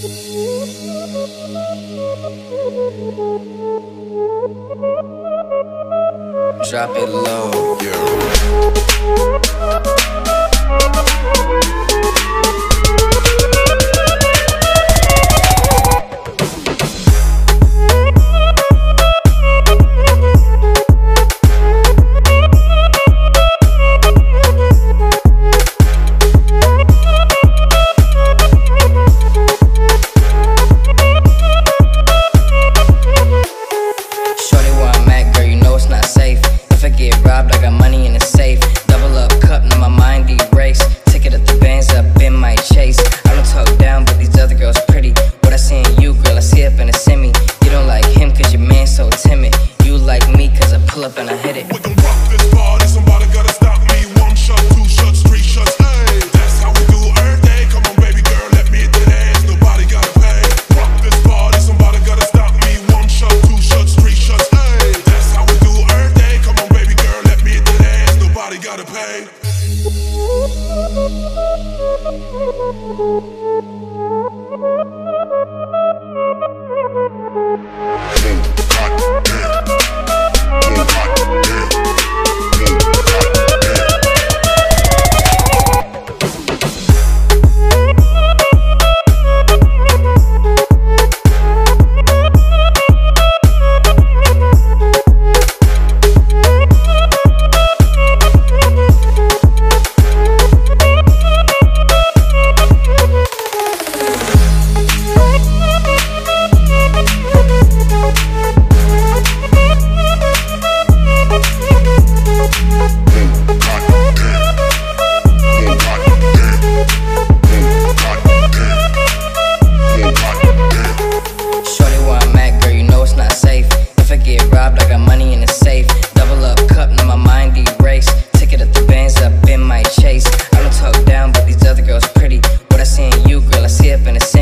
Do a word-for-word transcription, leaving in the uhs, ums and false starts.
Drop it low, up and I hit it. We can rock this party, somebody gotta stop me. One shot, two shots, three shots, hey. That's how we do every day. Come on, baby girl, let me hit that ass. Nobody gotta pay. Rock this party, somebody gotta stop me. One shot, two shots, three shots, hey. That's how we do every day. Come on, baby girl, let me hit that ass. Nobody gotta pay. Up in my chase. I don't talk down, but these other girls pretty. What I see in you, girl, I see up in the